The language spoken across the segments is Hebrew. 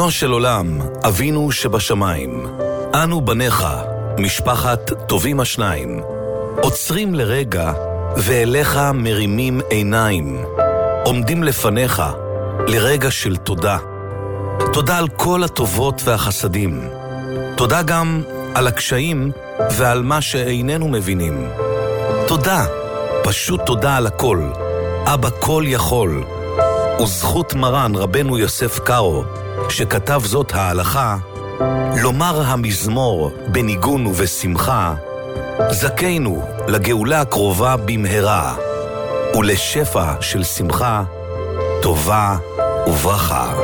ריבונו של עולם, אבינו שבשמיים, אנו בניך, משפחת טובים השניים, עוצרים לרגע ואליך מרימים עיניים, עומדים לפניך לרגע של תודה. תודה על כל הטובות והחסדים. תודה גם על הקשיים ועל מה שאיננו מבינים. תודה, פשוט תודה על הכל. אבא כל יכול. וזכות מרן רבנו יוסף קארו, שכתב זאת ההלכה, לומר המזמור בניגון ובשמחה, זכינו לגאולה הקרובה במהרה, ולשפע של שמחה, טובה וברכה.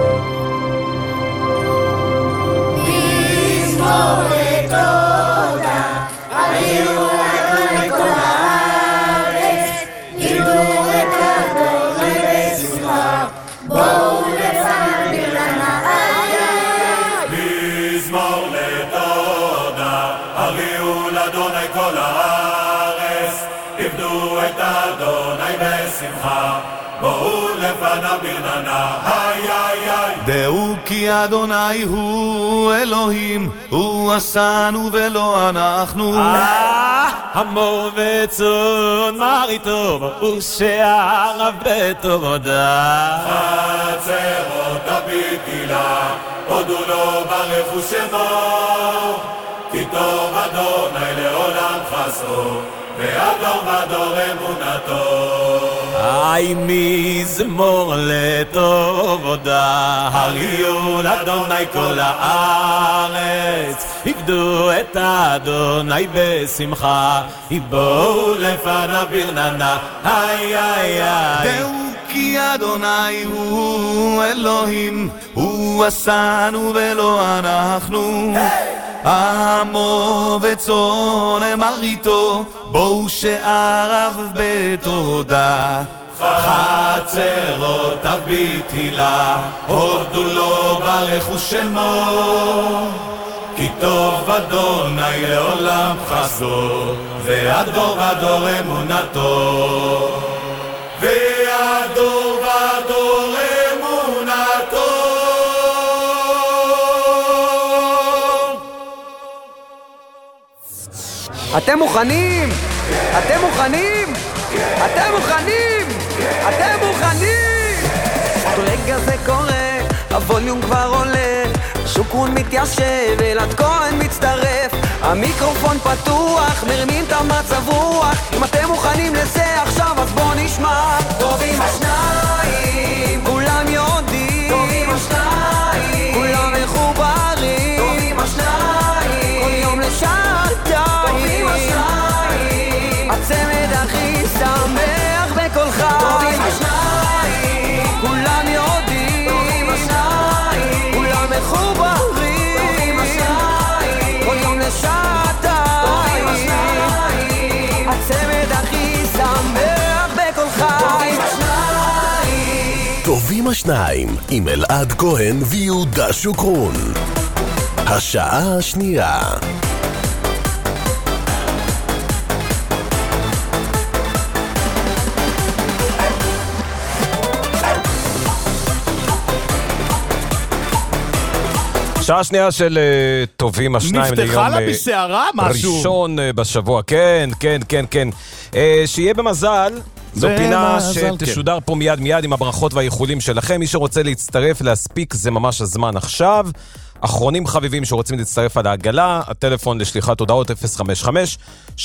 מזמור לתודה, הביאו לכל כל הארץ, גידו את אדוני בשמחה, בואו לפניו ברננה. מזמור לתודה, הביאו לאדוני כל הארץ, עבדו את אדוני בשמחה, בואו לפניו ברננה. דעו כי אדוני הוא אלוהים, הוא עשנו ולא אנחנו. עמו וצאן מרעיתו, ושעריו בתודה. חצרות הביתילה, הודו לו ברכו שמו, כי טוב אדוני לעולם חסדו, והדור ודור אמונתו. היי מזמור לתודה, הריעו לאדוני כל הארץ, עבדו את אדוני בשמחה, בואו לפניו ברננה. היי היי היי. דעו כי אדוני הוא אלוהים, הוא עשנו ולא אנחנו. עמו וצאן מרעיתו, בואו שעריו בתודה. חצרות הביתילה, הודו לו ברכו שמו, כי טוב אדוני לעולם חסדו, והדור ודור אמונתו. והדור ודור אמונתו. אתם מוכנים? אתם מוכנים? אתם מוכנים? אתם מוכנים? רגע זה קורה, הווליום כבר עולה, שוקרון מתיישב, אלעד כהן מצטרף, המיקרופון פתוח, מרימים את המצב רוח. אם אתם מוכנים לזה עכשיו אז בוא נשמע. טובים השניים, כולם יודעים, טובים השניים, כולם מחוברים, טובים השניים, כל יום לשעתיים, טובים השניים, הצמד הכי שמח בכל חי, טובים השניים, כולם יודעים, טובים השניים, כולם מחוברים, טובים השניים, כל יום לשעתיים, טובים השניים, הצמד הכי שמח בכל חי. טובים השניים עם אלעד כהן ויהודה שוקרון. השעה השנייה. שעה שנייה של טובים השניים ליום נפתחה לה בשערה משהו ראשון בשבוע. כן, כן, כן, כן. שיהיה במזל. זו פינה שתשודר פה מיד עם הברכות והאיחולים שלכם. מי שרוצה להצטרף, להספיק, זה ממש הזמן עכשיו. אחרונים חביבים שרוצים להצטרף על העגלה, הטלפון לשליחת הודעות 055-333-9393,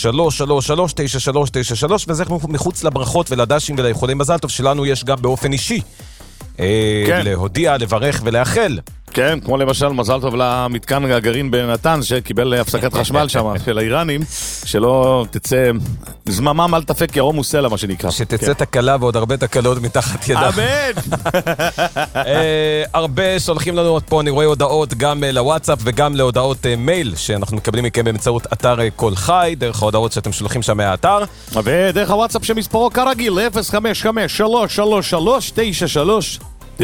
וזה מחוץ לברכות ולדשים ולאיחולים מזל טוב שלנו יש גם באופן אישי. להודיע, לברך ולאחל. כן, כמו למשל מזל טוב למתקן הגרעין בנתן שקיבל הפסקת חשמל שם של האיראנים, שלא תצא זממם אל תפק ירום וסלע מה שנקרא, שתצא תקלה ועוד הרבה תקלות מתחת ידה. אמן. הרבה שולחים לנו פה, אני רואה הודעות גם לוואטסאפ וגם להודעות מייל שאנחנו מקבלים מכם באמצעות אתר כל חי, דרך ההודעות שאתם שולחים שם מהאתר, ודרך הוואטסאפ שמספרו כרגיל 055-333-9393.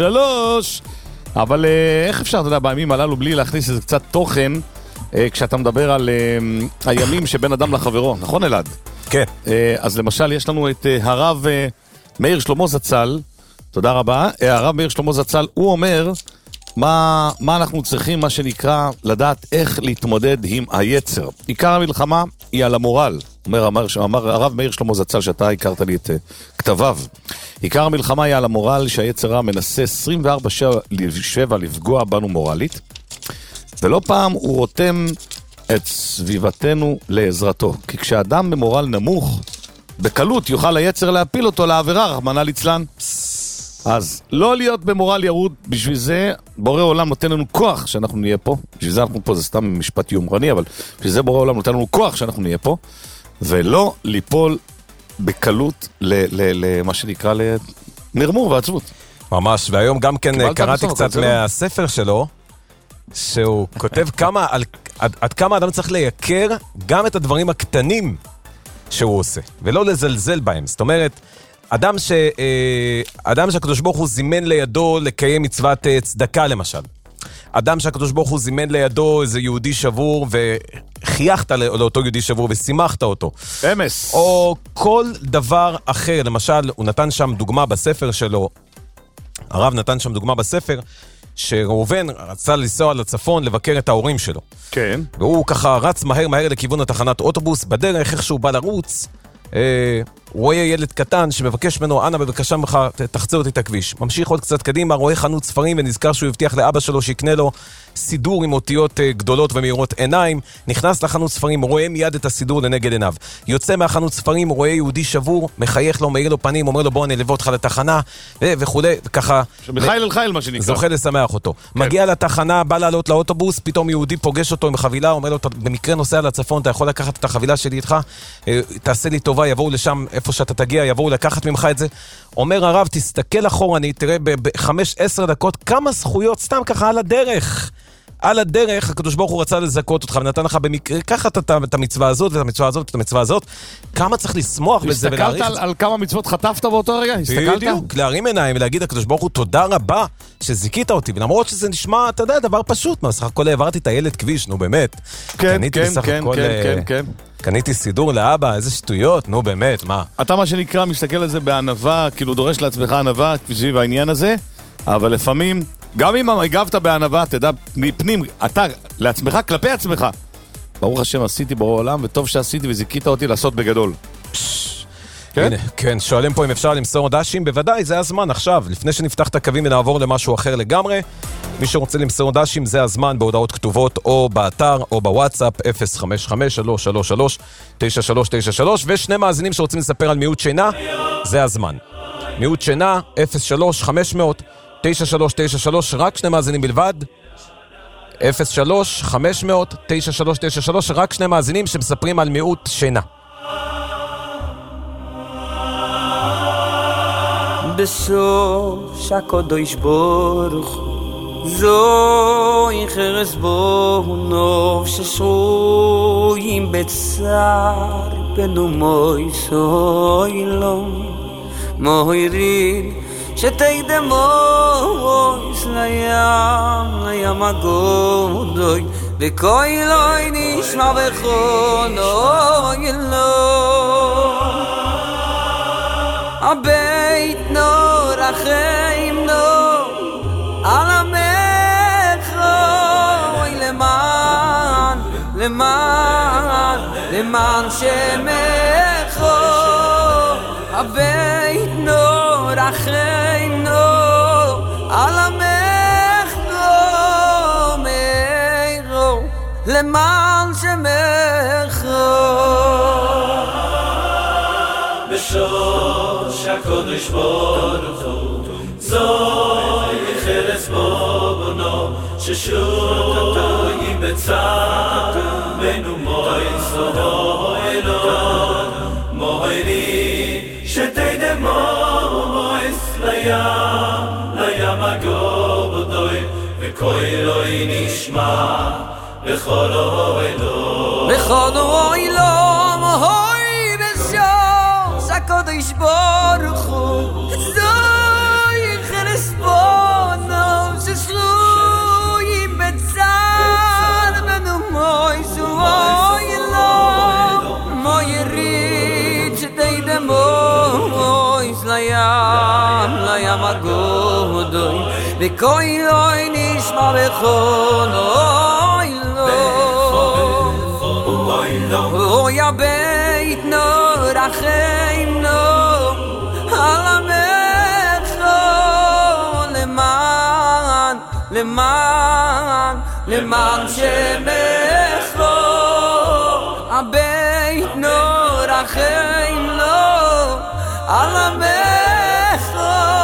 אבל איך אפשר, אתה יודע, בימים הללו בלי להכניס איזה קצת תוכן, כשאתה מדבר על הימים שבין אדם לחברו, נכון אלעד? כן. אז למשל יש לנו את הרב מאיר שלמה זצ"ל, תודה רבה, הרב מאיר שלמה זצ"ל, הוא אומר מה אנחנו צריכים, מה שנקרא, לדעת איך להתמודד עם היצר. עיקר המלחמה היא על המורל. אמר הרב מאיר שלמה זצ"ל, שאתה הכרת לי את כתביו. עיקר המלחמה היא על המורל, שהיצר הרע מנסה 24/7 לפגוע בנו מורלית, ולא פעם הוא רותם את סביבתנו לעזרתו. כי כשאדם במורל נמוך, בקלות יוכל היצר להפיל אותו לעבירה, רחמנא ליצלן. אז לא להיות במורל ירוד, בשביל זה בורא עולם נותן לנו כוח שאנחנו נהיה פה. בשביל זה אנחנו פה, זה סתם משפט יומרני, אבל בשביל זה בורא עולם נותן לנו כוח שאנחנו נהיה פה, ולא ליפול בקלות למה שנקרא לנרמור ועצבות. ממש, והיום גם כן קראתי קצת מהספר שלו, שהוא כותב עד כמה אדם צריך לייקר גם את הדברים הקטנים שהוא עושה, ולא לזלזל בהם. זאת אומרת, אדם שהקדוש ברוך הוא זימן לידו לקיים מצוות צדקה למשל. אדם שהקדוש ברוך הוא זימן לידו איזה יהודי שבור וחייכת לאותו יהודי שבור ושימחת אותו. אמס. או כל דבר אחר. למשל, הוא נתן שם דוגמה בספר שלו, הרב נתן שם דוגמה בספר, שראובן רצה לנסוע לצפון לבקר את ההורים שלו. כן. והוא ככה רץ מהר לכיוון התחנת אוטובוס, בדרך איך שהוא בא לרוץ, הוא רואה ילד קטן שמבקש ממנו, אנא בבקשה ממך, תחצה אותי את הכביש. ממשיך עוד קצת קדימה, רואה חנות ספרים ונזכר שהוא הבטיח לאבא שלו שיקנה לו סידור עם אותיות גדולות ומאירות עיניים. נכנס לחנות ספרים, רואה מיד את הסידור לנגד עיניו. יוצא מהחנות ספרים, רואה יהודי שבור, מחייך לו, מאיר לו פנים, אומר לו בוא אני אלווה אותך לתחנה וכו' וככה. שמחיל אל חיל מה שנקרא. זוכה לשמח אותו. כן. מגיע לתחנה, בא לעלות לאוטובוס, פתאום יהודי פוגש אותו עם חבילה, אומר לו במקרה נוסע לצפון, אתה יכול לקחת את החבילה שלי איתך, תעשה לי טובה, יבואו לשם איפה שאתה תגיע, יבואו לקחת ממך את זה. אומר הרב, תסתכל אחורני, תראה ב5-10 דקות כמה זכויות סתם ככה על הדרך, הקדוש ברוך הוא רצה לזכות אותך ונתן לך במקרה, ככה את המצווה הזאת ואת המצווה הזאת ואת המצווה הזאת, כמה צריך לשמוח בזה ולהעריך. הסתכלת על כמה מצוות חטפת באותו רגע? הסתכלת? בדיוק, להרים עיניים ולהגיד הקדוש ברוך הוא תודה רבה שזיקית אותי, ולמרות שזה נשמע, אתה יודע, דבר פשוט, מה, סך הכל העברתי את הילד כביש, נו באמת. כן. קניתי סידור לאבא, איזה שטויות, נו באמת, מה? אתה מה שנקרא מסתכל על זה בענווה, כאילו דורש לעצמך ענווה סביב העניין הזה, אבל לפעמים, גם אם הגבת בענווה, תדע מפנים, אתה לעצמך, כלפי עצמך. ברוך השם, עשיתי ברור עולם, וטוב שעשיתי וזיקית אותי לעשות בגדול. כן? כן, שואלים פה אם אפשר למסור דשים, בוודאי, זה הזמן עכשיו, לפני שנפתח את הקווים ונעבור למשהו אחר לגמרי. מי שרוצה למסור דשים, זה הזמן בהודעות כתובות, או באתר, או בוואטסאפ, 055-333-9393, ושני מאזינים שרוצים לספר על מיעוט שינה, זה הזמן. מיעוט שינה, 03-500-9393, רק שני מאזינים בלבד, 03-500-9393, רק שני מאזינים שמספרים על מיעוט שינה. בסוף שהקדוש ברוך זוהי חרס בונו ששרויים בצער בנו מויסוי לו מויריד שתקדמו לים הגודוי וכוי לא נשמע וחונוי לו הבית נור החיים נור על עמך אוי למען שמך הבית נור החיים נור על עמך מאירו למען שמך בשוש הקודש ברוך הוא זוהי חרס בונו ששותתוי בצער בנו מויסוי לו מוירי שתקדמו מויס לים הגודוי וקוי לא נשמע בכל אוהלו מוהי בשוש הקודש ברוך הוא זוהי חרס בונו ששרויים בצער בנו מויסוי לו מוירי שתקדמו מויס לים הגודוי וכוי אוי נשמע בכל אוי לא אוי הבית נור החיים נור על עמך למען שמך הבית נור החיים נור על עמך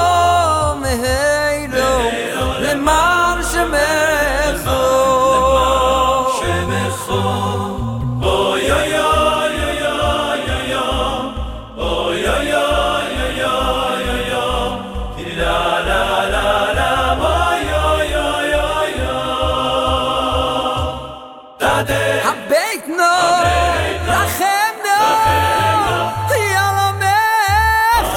מהילו למען שמך אוי אוי אוי אוי אוי אוי אוי אוי אוי אוי לה לה לה לה אוי אוי אוי אוי אוי הבית נור רחם נור ילמך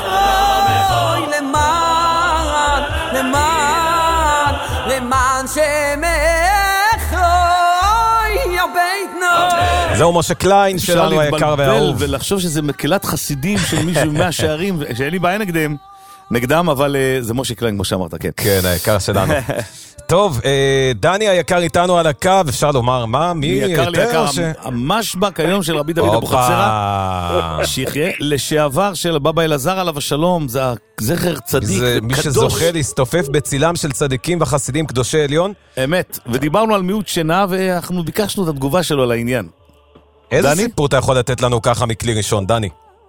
למען שמך הבית נור. זהו משה קליין שלנו היקר והאהוב. ולחשוב שזה מקהלת חסידים של מישהו מהשערים, שאין לי בעיה נגדם, אבל זה משה קליין כמו שאמרת, כן. כן, היקר שלנו. טוב, דני היקר איתנו על הקו, אפשר לומר מה? מי יקר לי יקר, המשבק היום של רבי דוד אבוחצירא, שיחיה, לשעבר של בבא אלעזר עליו השלום, זה זכר צדיק זה מי שזוכה להסתופף בצילם של צדיקים וחסידים קדושי עליון. אמת, ודיברנו על מיעוט שינה, ואנחנו ביקשנו את התגובה שלו לעניין. איזה סיפור אתה יכול לתת לנו ככה מכלי ראשון, דני?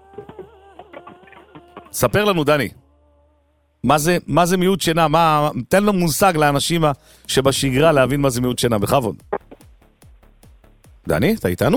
ספר לנו, דני. מה זה מיעוט שינה? תן לו מושג לאנשים שבשגרה להבין מה זה מיעוט שינה, בכבוד. דני, אתה איתנו?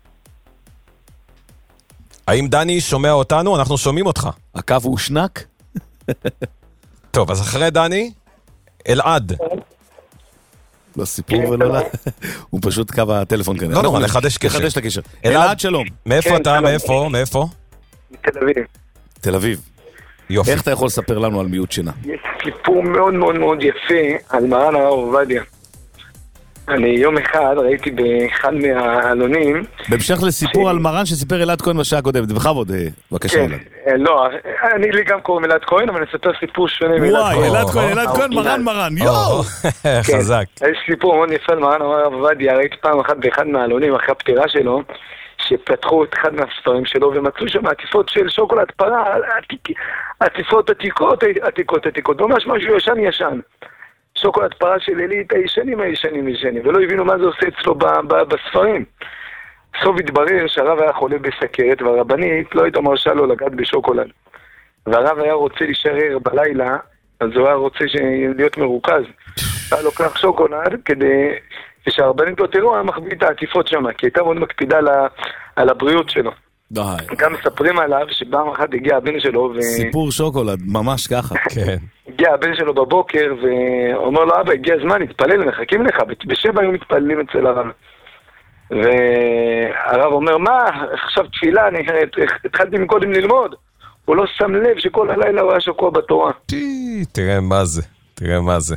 האם דני שומע אותנו? אנחנו שומעים אותך. הקו הוא שנק? טוב, אז אחרי דני, אלעד. לא סיפור ולא לה. הוא פשוט קו הטלפון כנראה. לא נורא, נחדש קשר. נחדש את הקשר. אלעד, שלום. מאיפה אתה? מאיפה? מתל אביב. תל אביב. יופי. איך אתה יכול לספר לנו על מיעוט שינה? יש סיפור מאוד מאוד מאוד יפה על מרן הרב עובדיה. אני יום אחד ראיתי באחד מהעלונים... בהמשך לסיפור על מרן שסיפר אלעד כהן בשעה הקודמת, בכבוד, בבקשה אלעד. לא, אני לי גם קוראים אלעד כהן, אבל אני אספר סיפור שונה מאלעד כהן. אלעד כהן, מרן, יואו! חזק. יש סיפור מאוד יפה על מרן הרב עובדיה, ראיתי פעם אחת באחד מהעלונים אחרי הפטירה שלו, שפתחו את אחד מהספרים שלו ומצאו שם עטיפות של שוקולד פרה, עטיפות עתיקות, ממש משהו ישן. שוקולד פרה של אלית הישנים, ולא הבינו מה זה עושה אצלו בספרים. סוף התברר שהרב היה חולה בסכרת, והרבנית לא הייתה מרשה לו לגעת בשוקולד. והרב היה רוצה להישאר בלילה, אז הוא היה רוצה להיות מרוכז. היה לוקח שוקולד כדי שהרבנית לא תראו, היה מחביא את העטיפות שם, כי הייתה מאוד מקפידה על הבריאות שלו. גם מספרים עליו שבאם אחת הגיע הבן שלו סיפור שוקולד, ממש ככה. כן. הגיע הבן שלו בבוקר ואומר לו, אבא, הגיע הזמן, התפלל, מחכים לך, בשבע היו מתפללים אצל הרב. והרב אומר, מה? עכשיו תפילה, אני התחלתי מקודם ללמוד. הוא לא שם לב שכל הלילה הוא היה שקוע בתורה. תראה מה זה.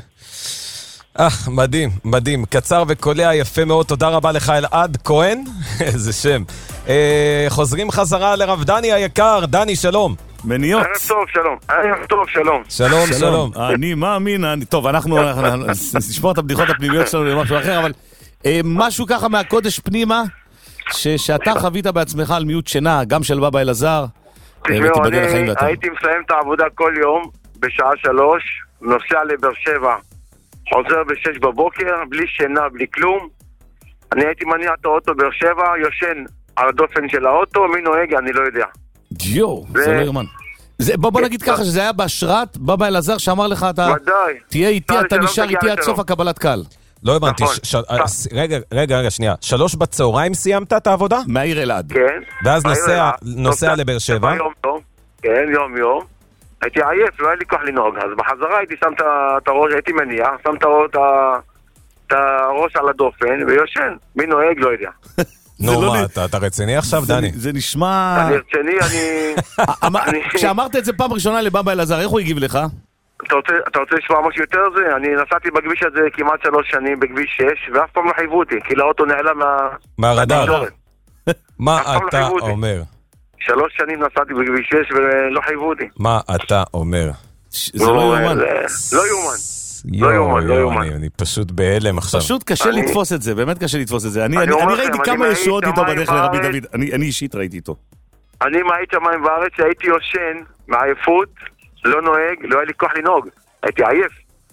מדהים. קצר וקולע, יפה מאוד. תודה רבה לך אלעד כהן. איזה שם. חוזרים חזרה לרב דני היקר. דני, שלום. מניות. ערב טוב, שלום. שלום. אני מאמין. טוב, אנחנו נשמור את הבדיחות הפנימיות שלנו למשהו אחר, אבל משהו ככה מהקודש פנימה, שאתה חווית בעצמך על מיעוט שינה, גם של בבא אלעזר. תשמעו, אני הייתי מסיים את העבודה כל יום, בשעה 3, נוסע לבאר שבע. חוזר ב6 בבוקר, בלי שינה, בלי כלום. אני הייתי מניע את האוטו באר שבע, יושן על הדופן של האוטו, מי נוהג, אני לא יודע. דיו, זה לא ירמן. בוא נגיד ככה שזה היה בהשראת בבא אלעזר שאמר לך, אתה תהיה איתי, אתה נשאר איתי עד סוף הקבלת קל. לא הבנתי, רגע, שנייה. 3 בצהריים סיימת את העבודה? מהעיר אלעד. כן. ואז נוסע לבאר שבע? כן, יום. הייתי עייף, לא היה לי כוח לנהוג, אז בחזרה הייתי שם את הראש, הייתי מניע, שם את הראש על הדופן ויושן. מי נוהג, לא יודע. נו, מה, אתה רציני עכשיו, דני? זה נשמע... אני רציני, כשאמרת את זה פעם ראשונה לבבא אלעזר, איך הוא הגיב לך? אתה רוצה לשמוע משהו יותר זה? אני נסעתי בכביש הזה כמעט 3 שנים, בכביש 6, ואף פעם לא חייבו אותי, כי לאוטו נעלם מהרדאר. מה אתה אומר? 3 שנים נסעתי בכביש 6 ולא חייבו אותי. מה אתה אומר? זה לא יומן. לא יומן. לא יומן. אני פשוט בהלם עכשיו. פשוט קשה לתפוס את זה, באמת קשה לתפוס את זה. אני ראיתי כמה ישועות איתו בדרך לרבי דוד. אני אישית ראיתי איתו. אני מהיית שמיים בארץ שהייתי יושן מעייפות, לא נוהג, לא היה לי כוח לנהוג. הייתי עייף.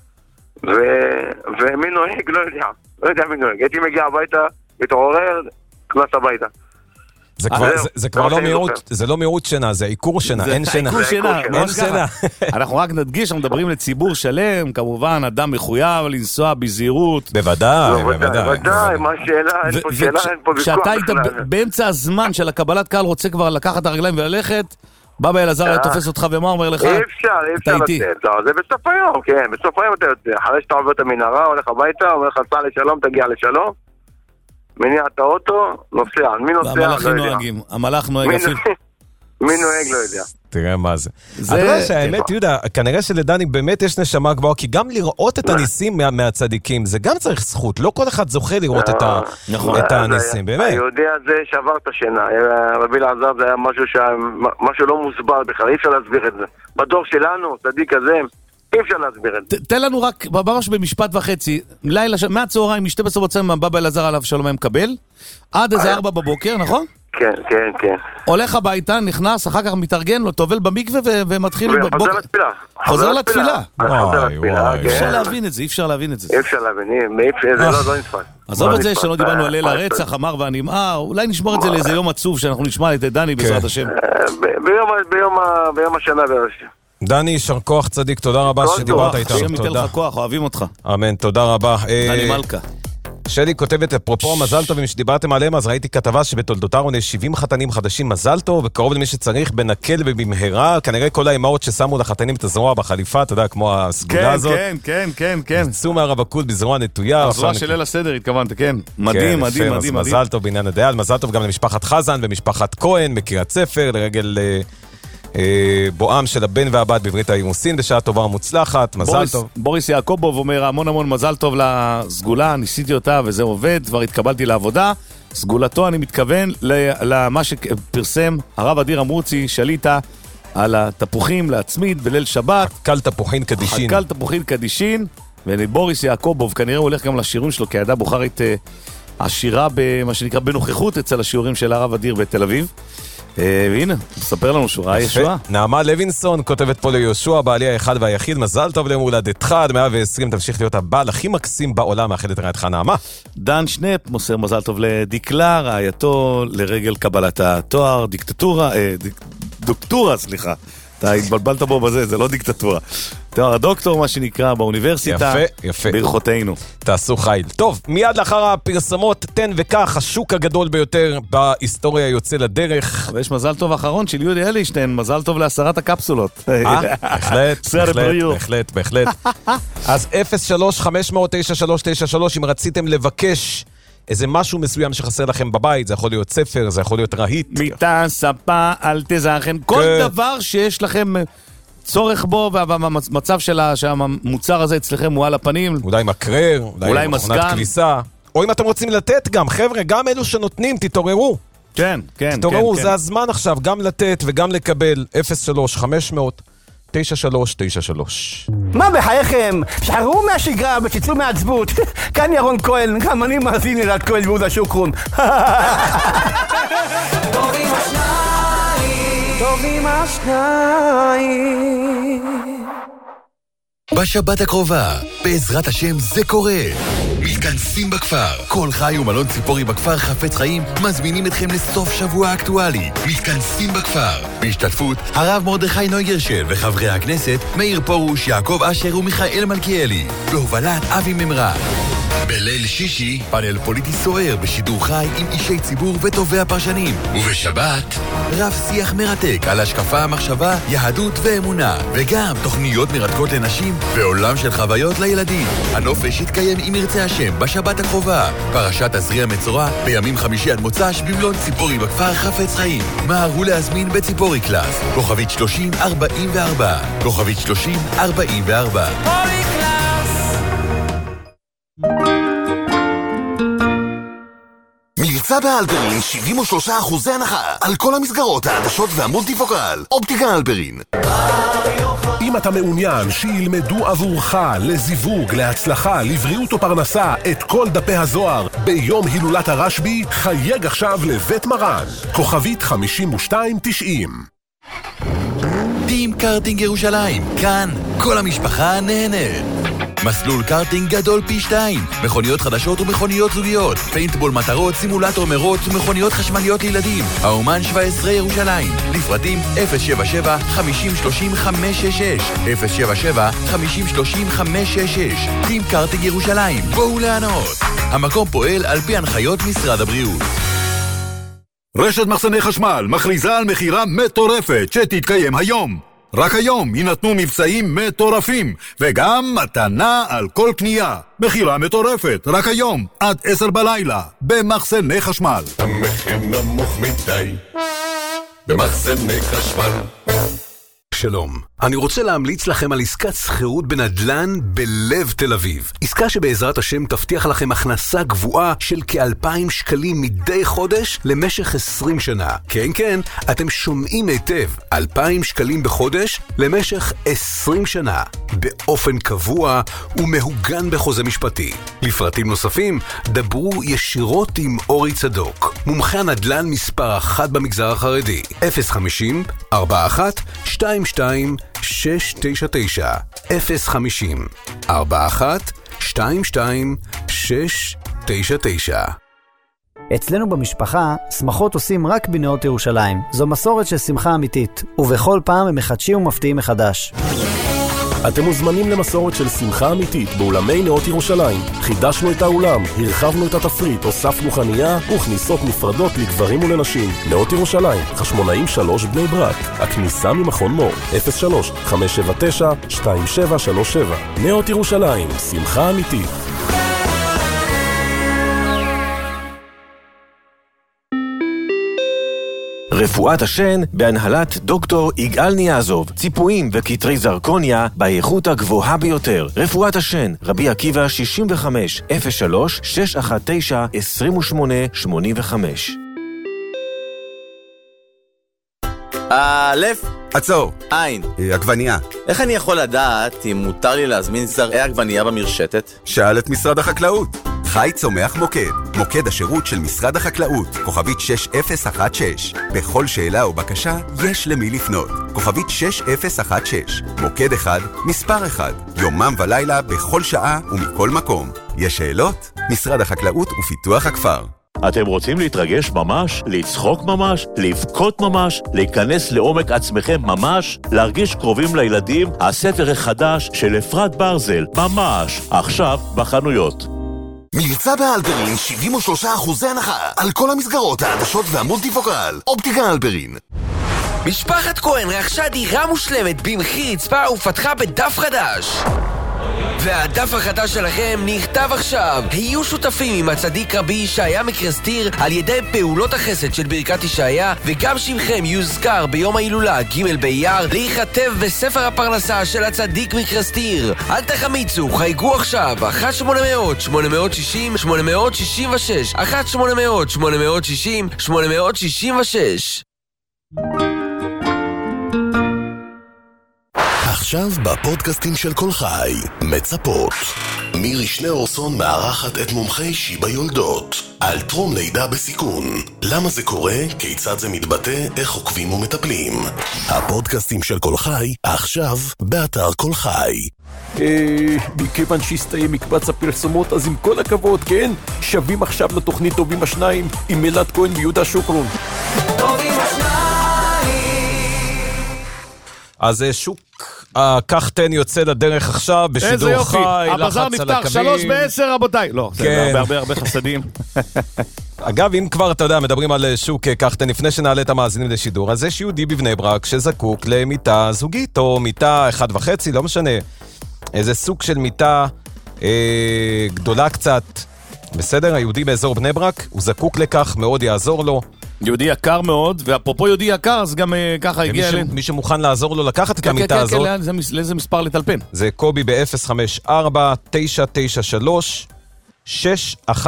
ומי נוהג? לא יודע מי נוהג. הייתי מגיע הביתה, מתעורר, כנס הביתה. זה כבר לא מיעוט, זה לא מיעוט שינה, זה עיקור שינה, אין שינה. אין שינה. אנחנו רק נדגיש, אנחנו מדברים לציבור שלם, כמובן, אדם מחויב לנסוע בזהירות. בוודאי. מה השאלה? אין פה שאלה, אין פה ויכוח. כשאתה היית באמצע הזמן של הקבלת קהל רוצה כבר לקחת את הרגליים וללכת, בבא אלעזר היה תופס אותך ומה אומר לך? אי אפשר לצאת, זה בסוף היום, כן, בסוף היום אתה יוצא, אחרי שאתה עובר את המנהרה, הולך הביתה, אומר לך סע לשלום, תגיע לשלום, מניע את האוטו, נוסע, מי נוסע? המלאכים נוהגים, המלאך נוהג אפילו. מי נוהג לא יודע. תראה מה זה. אתה יודע שהאמת, יהודה, כנראה שלדני באמת יש נשמה גבוהה, כי גם לראות את הניסים מהצדיקים, זה גם צריך זכות, לא כל אחד זוכה לראות את הניסים, באמת. היהודי הזה שעבר את השינה, רבי אלעזר זה היה משהו לא מוסבר בכלל, אי אפשר להסביר את זה. בדור שלנו, צדיק הזה, אי אפשר להסביר את זה. תן לנו רק, ממש במשפט וחצי, מהצהריים, משתי בצהריים, בבא אלעזר עליו שלום היה מקבל, עד איזה 4 בבוקר, נכון? כן. הולך הביתה, נכנס, אחר כך מתארגן לו, טובל במקווה ומתחיל... וחוזר לתפילה. חוזר לתפילה. וואי. אפשר להבין את זה, אי אפשר להבין את זה. אי אפשר להבין, זה לא נתפס. עזוב את זה שלא דיברנו על ליל הרצח, אמר והנמהר, אולי נשמור את זה לאיזה יום עצוב, שאנחנו נשמע את דני בעזרת השם. ביום השנה בראשי. דני, יישר כוח צדיק, תודה רבה שדיברת איתנו. השם ייתן לך כוח, אוהבים אותך. אמן, תודה רבה. דני מלכה. שלי כותבת, אפרופו מזל טובים שדיברתם עליהם, אז ראיתי כתבה שבתולדות אהרון יש 70 חתנים חדשים מזל טוב, וקרוב למי שצריך בנקל ובמהרה, כנראה כל האימהות ששמו לחתנים את הזרוע בחליפה, אתה יודע, כמו הסגולה הזאת. כן. יצאו מהרווקות בזרוע נטויה. הזרוע של ליל הסדר התכוונת, כן. מדהים. מזל טוב בעניין הדייל, מזל טוב גם למשפחת חזן ומשפחת כהן בקריית ספר, לרגל בואם של הבן והבת בברית האירוסין בשעה טובה ומוצלחת, מזל טוב. בוריס יעקובוב אומר המון מזל טוב לסגולה, ניסיתי אותה וזה עובד, כבר התקבלתי לעבודה. סגולתו אני מתכוון למה שפרסם הרב אדיר אמרוצי שליטה על התפוחים להצמיד בליל שבת. חקל תפוחין קדישין. חקל תפוחין קדישין, ולבוריס יעקובוב כנראה הוא הולך גם לשיעורים שלו, כי הידה בוחרית השירה במה שנקרא בנוכחות אצל השיעורים של הרב אדיר בתל אביב. והנה, מספר לנו שורה ישועה. נעמה לוינסון כותבת פה ליהושע, בעלי האחד והיחיד, מזל טוב ליום הולדתך, עד 120 תמשיך להיות הבעל הכי מקסים בעולם, מאחלת רעייתך נעמה. דן שנפ מוסר מזל טוב לדקלה, רעייתו לרגל קבלת התואר, דוקטורה, סליחה. אתה התבלבלת בו בזה, זה לא דיקטטורה. תואר הדוקטור, מה שנקרא, באוניברסיטה. יפה. ברכותינו. תעשו חיל. טוב, מיד לאחר הפרסמות, תן וכך, השוק הגדול ביותר בהיסטוריה יוצא לדרך. ויש מזל טוב האחרון של יהודי אלישטיין, מזל טוב ל10 הקפסולות. בהחלט. אז 03-500-9393, אם רציתם לבקש איזה משהו מסוים שחסר לכם בבית, זה יכול להיות ספר, זה יכול להיות רהיט. מיטה, ספה, אל תזכן, כל דבר שיש לכם צורך בו, והמצב שהמוצר הזה אצלכם הוא על הפנים. אולי מקרר, אולי מזגן. כביסה. או אם אתם רוצים לתת גם, חבר'ה, גם אלו שנותנים, תתעוררו. כן. תתעוררו, זה הזמן עכשיו, גם לתת וגם לקבל. 03-500-9393. מה בחייכם? שחררו מהשגרה ותצאו מעצבות. כאן ירון כהן, גם אני מאזין אלעד כהן ויהודה שוקרון. טובים השניים. בשבת הקרובה, בעזרת השם זה קורה. מתכנסים בכפר. כל חי ומלון ציפורי בכפר חפץ חיים מזמינים אתכם לסוף שבוע אקטואלי. מתכנסים בכפר. בהשתתפות הרב מרדכי נויגרשל וחברי הכנסת מאיר פרוש, יעקב אשר ומיכאל מלכיאלי. בהובלת אבי ממרה. בליל שישי, פאנל פוליטי סוער בשידור חי עם אישי ציבור וטובי הפרשנים. ובשבת, רב שיח מרתק על השקפה, מחשבה, יהדות ואמונה. וגם תוכניות מרתקות לנשים ועולם של חוויות לילדים. הנופש יתקיים אם ירצה השם בשבת הקרובה. פרשת תזריע מצורע בימים חמישי עד מוצ"ש במלון ציפורי בכפר חפץ חיים. מהרו להזמין בציפורי קלאס. כוכבית 3044. כוכבית 3044. ציפורי קלאס. מבצע באלפרין 73% הנחה על כל המסגרות, העדשות והמולטיפוקל. אופטיקה אלפרין. אם אתה מעוניין שילמדו עבורך לזיווג, להצלחה, לבריאות ופרנסה את כל דפי הזוהר ביום הילולת הרשב"י, חייג עכשיו לבית מרן, כוכבית 5290. טים קארטינג ירושלים, כאן כל המשפחה נהנית. מסלול קארטינג גדול פי 2, מכוניות חדשות ומכוניות זוגיות, פיינטבול מטרות, סימולטור מרוץ ומכוניות חשמליות לילדים. האומן 17 ירושלים, לפרטים 077-5030-566, 077-5030-566. טים קארטינג ירושלים, בואו לענות. המקום פועל על פי הנחיות משרד הבריאות. רשת מחסני חשמל מכריזה על מחירה מטורפת שתתקיים היום. רק היום יינתנו מבצעים מטורפים, וגם מתנה על כל קנייה. מחירה מטורפת, רק היום, עד 10 בלילה, במחסני חשמל. המחיר נמוך מדי, במחסני חשמל. שלום, אני רוצה להמליץ לכם על עסקת שכירות בנדל"ן בלב תל אביב. עסקה שבעזרת השם תבטיח לכם הכנסה גבוהה של כ2,000 שקלים מדי חודש למשך 20 שנה. כן, כן, אתם שומעים היטב, 2,000 שקלים בחודש למשך 20 שנה, באופן קבוע ומהוגן בחוזה משפטי. לפרטים נוספים, דברו ישירות עם אורי צדוק, מומחה הנדל"ן מספר 1 במגזר החרדי, 050-41-22-699, 050-41-22-699. אצלנו במשפחה, שמחות עושים רק בנאות ירושלים. זו מסורת של שמחה אמיתית, ובכל פעם הם מחדשים ומפתיעים מחדש. אתם מוזמנים למסורת של שמחה אמיתית באולמי נאות ירושלים. חידשנו את האולם, הרחבנו את התפריט, הוספנו חנייה וכניסות נפרדות לגברים ולנשים. נאות ירושלים, חשמונאים 3 בני ברק. הכניסה ממכון מור, 03-579-2737. נאות ירושלים, שמחה אמיתית. רפואת השן בהנהלת דוקטור יגאל ניאזוב, ציפויים וקטרי זרקוניה באיכות הגבוהה ביותר. רפואת השן, רבי עקיבא 65 03 619 2885. א', עצור. עין. עגבנייה. איך אני יכול לדעת אם מותר לי להזמין זרעי עגבנייה במרשתת? שאל את משרד החקלאות. חי צומח מוקד, מוקד השירות של משרד החקלאות, כוכבית 6016. בכל שאלה או בקשה יש למי לפנות. כוכבית 6016, מוקד אחד, מספר אחד, יומם ולילה בכל שעה ומכל מקום. יש שאלות? משרד החקלאות ופיתוח הכפר. אתם רוצים להתרגש ממש? לצחוק ממש? לבכות ממש? להיכנס לעומק עצמכם ממש? להרגיש קרובים לילדים? הספר החדש של אפרת ברזל, ממש, עכשיו בחנויות. מבצע באלפרין 73% הנחה על כל המסגרות, העדשות והמולטיפוקל. אופטיקה אלפרין. משפחת כהן רכשה דירה מושלמת במחיר רצפה ופתחה בדף חדש. והדף החדש שלכם נכתב עכשיו. היו שותפים עם הצדיק רבי ישעיה מקרסטיר על ידי פעולות החסד של ברכת ישעיה, וגם שמכם יוזכר ביום ההילולה ג' באייר להיכתב בספר הפרנסה של הצדיק מקרסטיר. אל תחמיצו, חייגו עכשיו 1-800-860-866 1-800-860-866. עכשיו בפודקאסטים של כל חי, מצפות. מירי שניאורסון מארחת את מומחי שיבה יולדות על טרום לידה בסיכון. למה זה קורה? כיצד זה מתבטא? איך עוקבים ומטפלים? הפודקאסטים של כל חי, עכשיו באתר כל חי. מכיוון שהסתיים מקבץ הפרסומות, אז עם כל הכבוד, כן? שווים עכשיו לתוכנית טובים השניים עם אלעד כהן ויהודה שוקרון. טובים השניים. אז שוק הקחתן יוצא לדרך עכשיו בשידור חי, הבזר נפתח 3:10 רבותיי. לא, זה הרבה חסדים. אגב, אם כבר אתה יודע, מדברים על שוק קחתן, לפני שנעלה את המאזינים לשידור, אז יש יהודי בבני ברק שזקוק למיטה זוגית או מיטה 1.5, לא משנה, איזה סוג של מיטה גדולה קצת, בסדר? היהודי באזור בני ברק, הוא זקוק לכך, מאוד יעזור לו. יהודי יקר מאוד, ואפרופו יהודי יקר, אז גם ככה הגיע אלינו. מי שמוכן לעזור לו לקחת את המיטה הזאת. כן, לאיזה מספר לטלפן? זה קובי ב-054-993-6180.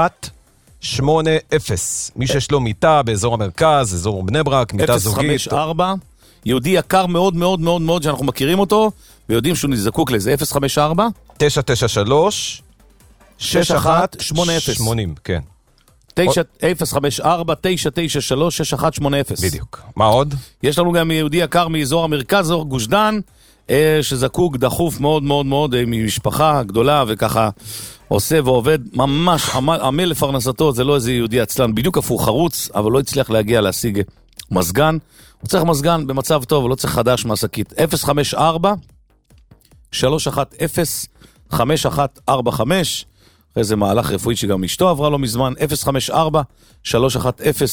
מי שיש לו מיטה באזור המרכז, אזור בני ברק, מיטה זוגית. 054 יהודי יקר מאוד מאוד מאוד מאוד שאנחנו מכירים אותו, ויודעים שהוא נזקוק לזה, 054? 993 6180. כן. 054 993 6180. בדיוק. מה עוד? יש לנו גם יהודי יקר מאזור המרכז, אור גוש דן, שזקוק דחוף מאוד מאוד מאוד ממשפחה גדולה, וככה עושה ועובד ממש, עמל לפרנסתו, זה לא איזה יהודי עצלן, בדיוק הפוך, חרוץ, אבל לא הצליח להגיע להשיג מזגן. הוא צריך מזגן במצב טוב, הוא לא צריך חדש מהשקית. 054 310 5145, אחרי זה מהלך רפואי שגם אשתו עברה לו מזמן, 054 310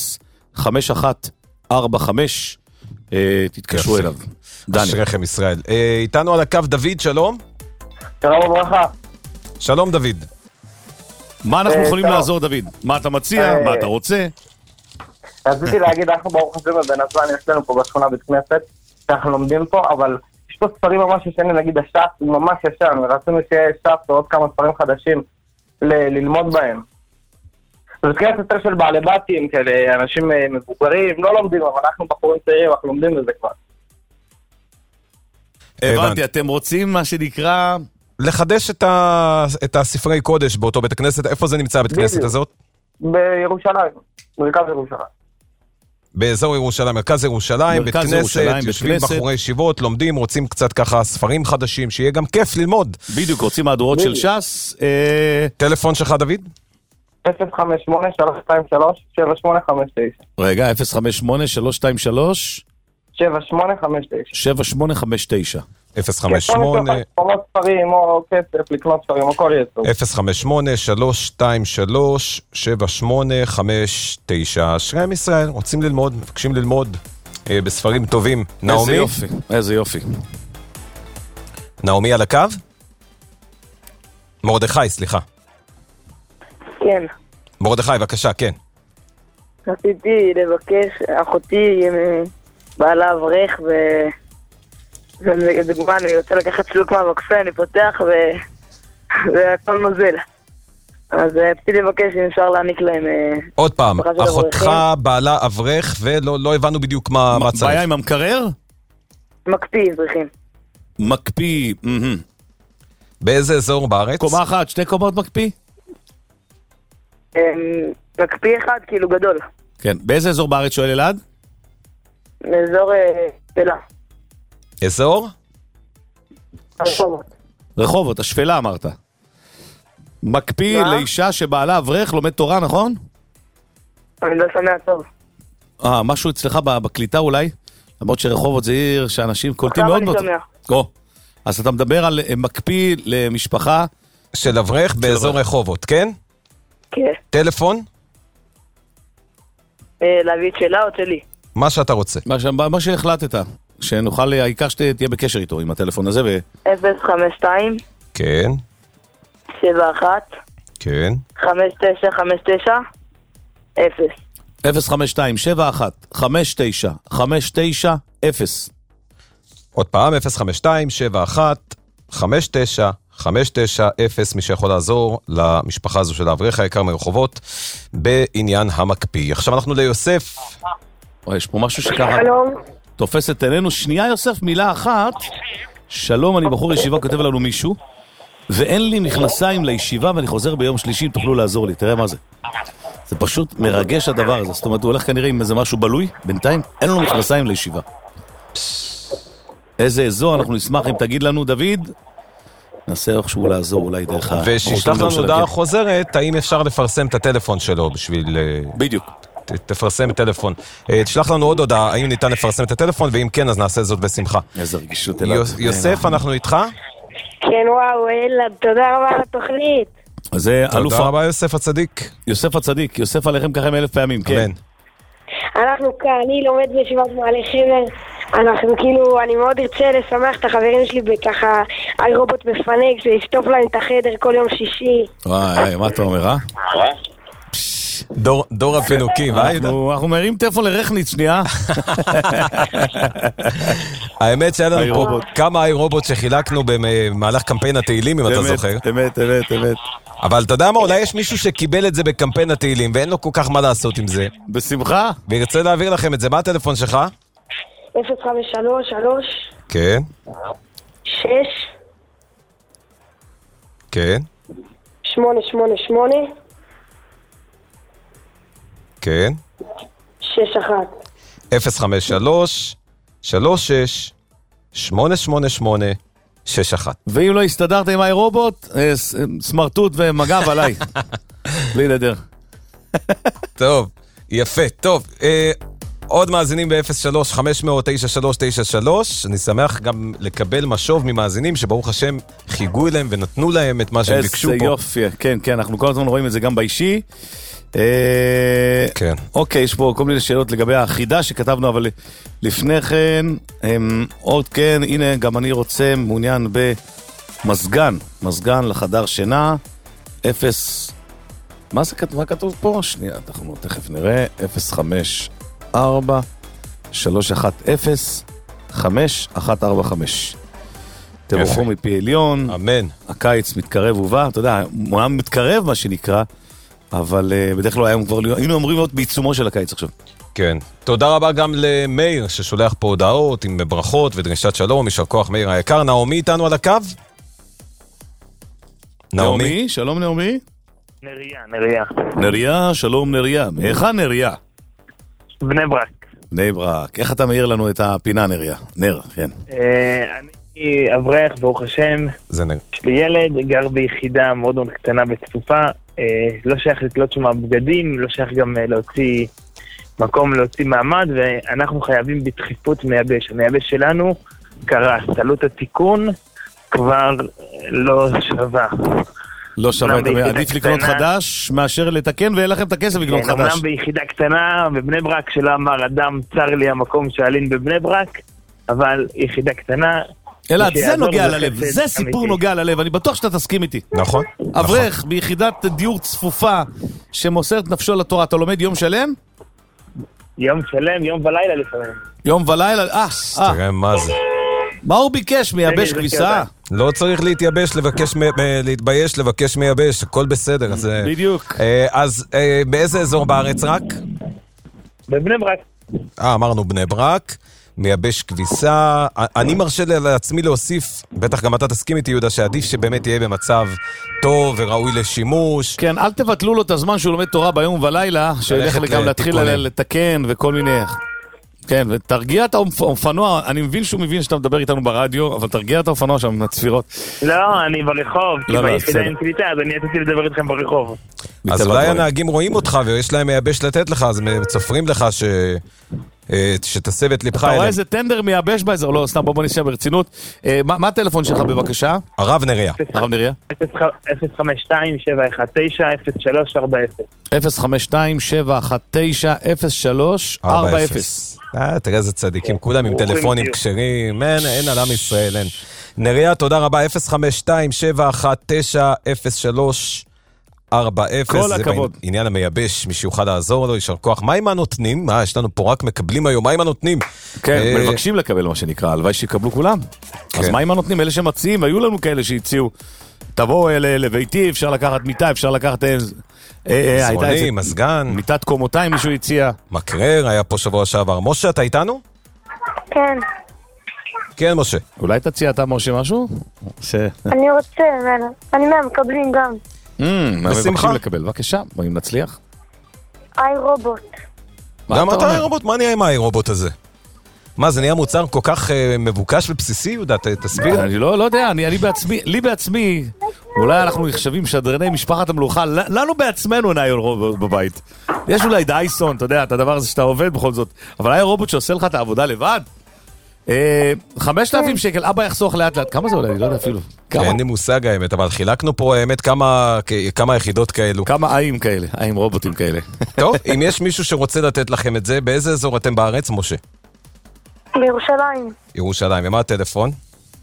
5145, תתקשרו אליו. אשריכם ישראל. איתנו על הקו דוד, שלום. שלום וברכה. שלום דוד. מה אנחנו יכולים לעזור דוד? מה אתה מציע? מה אתה רוצה? רציתי להגיד, אנחנו ברוך השם בנצואן, יש לנו פה בשכונה בית כנסת, שאנחנו לומדים פה, אבל יש פה ספרים ממש ישנים, נגיד הש"ס, הוא ממש ישן, ורצינו שיהיה ש"ס ועוד כמה ספרים חדשים ללמוד בהם. זה כנס יותר של בעלי בתים, כאלה אנשים מבוגרים, לא לומדים, אבל אנחנו בחורים צעירים, אנחנו לומדים בזה כבר. הבנתי, אתם רוצים מה שנקרא... לחדש את הספרי קודש באותו בית הכנסת, איפה זה נמצא בית כנסת הזאת? בירושלים, מרכז ירושלים. באזור ירושלים, מרכז ירושלים, בית כנסת, יושבים בחורי ישיבות, לומדים, רוצים קצת ככה ספרים חדשים, שיהיה גם כיף ללמוד. בדיוק, רוצים מהדורות של ש"ס. טלפון שלך דוד? 058-323-7859. רגע, 058-323? 7859. 058 ספרים או כסף, לקנות ספרים, הכל יהיה טוב. 058-323-7859. אשריכם ישראל, רוצים ללמוד, מבקשים ללמוד בספרים טובים. נעמי? איזה יופי. נעמי על הקו? מרדכי, סליחה. כן. מרדכי, בבקשה, כן. רציתי לבקש, אחותי בעלה אברך ודוגמה, אני רוצה לקחת שלוק מהמקפה, אני פותח והכל נוזל. אז רציתי לבקש אם אפשר להעניק להם... עוד פעם, אחותך בעלה אברך ולא הבנו בדיוק מה צריך. בעיה עם המקרר? מקפיא, אברכים. מקפיא, באיזה אזור בארץ? קומה אחת, 2 קומות מקפיא? מקפיא אחד, כאילו גדול. כן, באיזה אזור בארץ שואל אלעד? באזור שפלה. אזור? רחובות. רחובות, השפלה אמרת. מקפיא לאישה שבעלה אברך לומד תורה, נכון? אני לא שומע טוב. משהו אצלך בקליטה אולי? למרות שרחובות זה עיר שאנשים קולטים מאוד מאוד. אז אתה מדבר על מקפיא למשפחה של אברך באזור רחובות, כן? כן. טלפון? להביא את שלה או שלי? מה שאתה רוצה. מה שהחלטת. שנוכל, העיקר שתהיה בקשר איתו עם הטלפון הזה 052 כן 71 כן 5959 0 052 71 5959 0 עוד פעם 052 71 5959 0 מי שיכול לעזור למשפחה הזו של האברך היקר מרחובות בעניין המקפיא. עכשיו אנחנו ליוסף. יש פה משהו שככה שלום. תופס את עינינו. שנייה יוסף, מילה אחת. שלום, אני בחור ישיבה, כותב לנו מישהו, ואין לי מכנסיים לישיבה ואני חוזר ביום שלישי, אם תוכלו לעזור לי. תראה מה זה. זה פשוט מרגש הדבר הזה. זאת אומרת, הוא הולך כנראה עם איזה משהו בלוי, בינתיים אין לנו מכנסיים לישיבה. איזה אזור, אנחנו נשמח אם תגיד לנו, דוד. נעשה איכשהו לעזור, אולי דרך ושישלח לנו הודעה חוזרת, האם אפשר לפרסם את הטלפון שלו בשביל... בדיוק. תפרסם טלפון. תשלח לנו עוד הודעה, האם ניתן לפרסם את הטלפון, ואם כן, אז נעשה זאת בשמחה. איזה רגישות אליו. יוסף, אנחנו איתך? כן, וואו, אלעד, תודה רבה על התוכנית. תודה רבה, יוסף הצדיק. יוסף הצדיק, יוסף עליכם ככה 1000 פעמים, כן. אנחנו כאן, אני לומד בישיבת מעלה חבר, אנחנו כאילו, אני מאוד ארצה לשמח את החברים שלי בככה, על רובוט מפנק, שישטוף להם את החדר כל יום שישי. וואי, מה אתה אומר, דור הפינוקים, אנחנו מרים טלפון לרחניץ שנייה. האמת שהיה לנו פה כמה רובוט שחילקנו במהלך קמפיין התהילים, אם אתה זוכר. אמת. אבל אתה יודע מה, אולי יש מישהו שקיבל את זה בקמפיין התהילים, ואין לו כל כך מה לעשות עם זה. בשמחה. וירצה להעביר לכם את זה. מה הטלפון שלך? 053-721-3333. 053 כן. 6 כן. 888 כן. 61 053 36 888 61. ואם לא הסתדרת עם iRobot, סמרטוט ומגב עליי. בלי נדר. טוב, יפה. טוב, עוד מאזינים ב-03-500-9393. אני שמח גם לקבל משוב ממאזינים שברוך השם חיגו אליהם ונתנו להם את מה שהם ביקשו פה. איזה יופי, כן, כן, אנחנו כל הזמן רואים את זה גם באישי. כן. אוקיי, יש פה כל מיני שאלות לגבי האחידה שכתבנו, אבל לפני כן, עוד כן, הנה, גם אני רוצה, מעוניין במזגן, מזגן לחדר שינה, 0, מה כתוב פה? שנייה, אנחנו תכף נראה, 054 310 5145. תבורכו מפי עליון. אמן. הקיץ מתקרב ובא, אתה יודע, מעולם מתקרב מה שנקרא, אבל בדרך כלל היינו אמורים להיות בעיצומו של הקיץ עכשיו. כן. תודה רבה גם למאיר ששולח פה הודעות עם ברכות ודרישת שלום. יישר כוח מאיר היקר. נעמי איתנו על הקו? נעמי, שלום נעמי. נריה. נריה, שלום נריה. היכן נריה? בני ברק. בני ברק. איך אתה מאיר לנו את הפינה נריה? נר, כן. אני אברך, ברוך השם. זה נר. יש לי ילד, גר ביחידה מאוד מאוד קטנה בצפופה. לא שייך לתלות שם בגדים, לא שייך גם להוציא מקום, להוציא מעמד, ואנחנו חייבים בדחיפות מייבש. המייבש שלנו קרס. עלות התיקון כבר לא שווה. לא שווה, עדיף לקנות חדש מאשר לתקן, ואין לכם את הכסף לקנות חדש. אמנם ביחידה קטנה, בבני ברק, שלא אמר אדם, צר לי המקום שעלין בבני ברק, אבל יחידה קטנה... אלעד, זה נוגע ללב, זה סיפור נוגע ללב, אני בטוח שאתה תסכים איתי. נכון. אברך, ביחידת דיור צפופה, שמוסר את נפשו לתורה, אתה לומד יום שלם? יום שלם, יום ולילה לפעמים. יום ולילה, תראה מה זה. מה הוא ביקש? מייבש כביסה? לא צריך להתבייש, לבקש מייבש, הכל בסדר. בדיוק. אז באיזה אזור בארץ רק? בבני ברק. אמרנו בני ברק, מייבש כביסה. אני מרשה לעצמי להוסיף, בטח גם אתה תסכים איתי יהודה, שעדיף שבאמת יהיה במצב טוב וראוי לשימוש. כן, אל תבטלו לו את הזמן שהוא לומד תורה ביום ולילה, שילך גם להתחיל לתקן וכל מיני... כן, ותרגיע את האופנוע, אני מבין שהוא מבין שאתה מדבר איתנו ברדיו, אבל תרגיע את האופנוע שם עם הצפירות. לא, אני ברחוב, כי ביחידה אין קליטה, אז אני יצאתי לדבר איתכם ברחוב. אז אולי הנהגים רואים אותך ויש להם מייבש לתת לך, אז הם צופרים לך שתסב את לבך אליהם. אתה רואה איזה טנדר מייבש באזור? לא, סתם, בוא נשאר ברצינות. מה הטלפון שלך בבקשה? הרב נריה. הרב נריה? 052-719-0340. 052-719-0340. תראה איזה צדיקים, כולם עם טלפונים כשרים, אין על עם ישראל, אין. נריה, תודה רבה, 052-719-0340. כל הכבוד. עניין המייבש, מי שיוכל לעזור לו, יישר כוח. מה עם הנותנים? יש לנו פה רק מקבלים היום, מה עם הנותנים? כן, מבקשים לקבל מה שנקרא, הלוואי שיקבלו כולם. אז מה עם הנותנים? אלה שמציעים, היו לנו כאלה שהציעו, תבואו לביתי, אפשר לקחת מיטה, אפשר לקחת... זרונים, מזגן. מיטת קומותיים מישהו הציע. מקרר, היה פה שבוע שעבר. משה, אתה איתנו? כן. כן, משה. אולי תציע אתה, משה, משהו? אני רוצה, אני מקבלים גם. מבקשים לקבל, בבקשה, אם נצליח. iRobot. גם אתה iRobot? מה נהיה עם iRobot הזה? מה, זה נהיה מוצר כל כך מבוקש ובסיסי, יהודה? תסביר. אני לא יודע, לי בעצמי, אולי אנחנו נחשבים שדרני משפחת המלוכה, לנו בעצמנו נהיה iRobot בבית. יש אולי דייסון, אתה יודע, את הדבר הזה שאתה עובד בכל זאת, אבל iRobot שעושה לך את העבודה לבד, 5,000 שקל, אבא יחסוך לאט לאט, כמה זה עולה? אני לא יודע אפילו. אין לי מושג האמת, אבל חילקנו פה האמת כמה יחידות כאלו. כמה איים כאלה, איים רובוטים כאלה. טוב, אם יש מישהו שרוצה לתת לכם את זה, באיזה אזור אתם בארץ, משה? בירושלים. ירושלים, ומה הטלפון?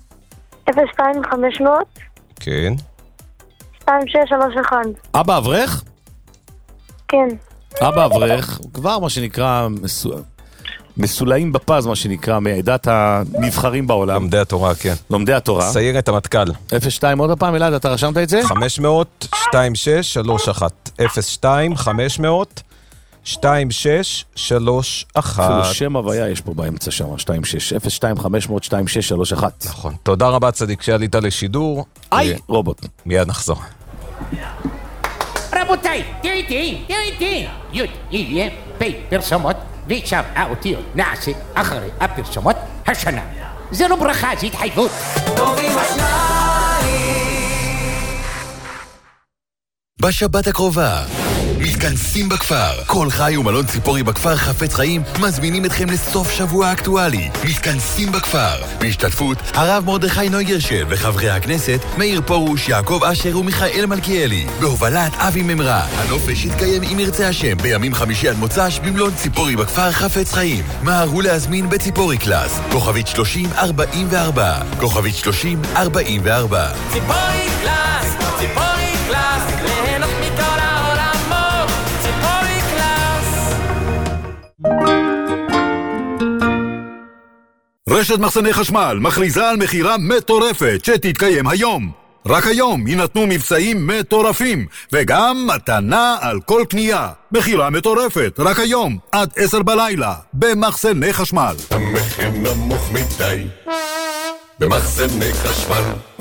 02500 כן. 2631. אבא אברך? כן. אבא אברך, הוא כבר מה שנקרא מסולאים בפז, מה שנקרא, מעדת הנבחרים בעולם. לומדי התורה, כן. לומדי התורה. סיירת המטכ"ל. 02, עוד הפעם, אלעד, אתה רשמת את זה? 500-2631. 2631. אפילו שם הוויה יש פה באמצע שם, 26-02-500-2631. נכון. תודה רבה צדיק שעלית לשידור. רובוט. מיד נחזור. רבותיי, תראו איתי, יהיה פרסומות, ועכשיו האותיות נעשה אחרי הפרסומות השנה. זה לא ברכה, זה התחייבות. טובים השניים. בשבת הקרובה מתכנסים בכפר. כל חי ומלון ציפורי בכפר חפץ חיים מזמינים אתכם לסוף שבוע אקטואלי. מתכנסים בכפר בהשתתפות הרב מרדכי נויגרשל וחברי הכנסת מאיר פרוש, יעקב אשר ומיכאל מלכיאלי, בהובלת אבי ממרה. הנופש יתקיים אם ירצה השם בימים חמישי עד מוצ"ש במלון ציפורי בכפר חפץ חיים. מהרו להזמין בציפורי קלאס כוכבית 3044 כוכבית 3044. ציפורי קלאס, ציפורי קלאס, ליהנות מכל העולמות, ציפורי קלאס. רשת מחסני חשמל מכריזה על מחירה מטורפת שתתקיים היום. רק היום יינתנו מבצעים מטורפים וגם מתנה על כל קנייה. מחירה מטורפת רק היום עד 10 בלילה במחסני חשמל. המחיר נמוך מדי במחסני חשמל.